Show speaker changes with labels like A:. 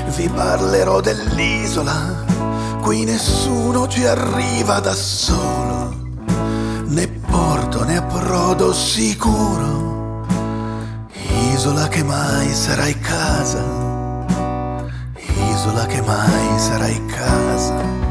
A: Vi parlerò dell'isola, qui nessuno ci arriva da solo, né porto né approdo sicuro. Isola che mai sarai casa, isola che mai sarai casa.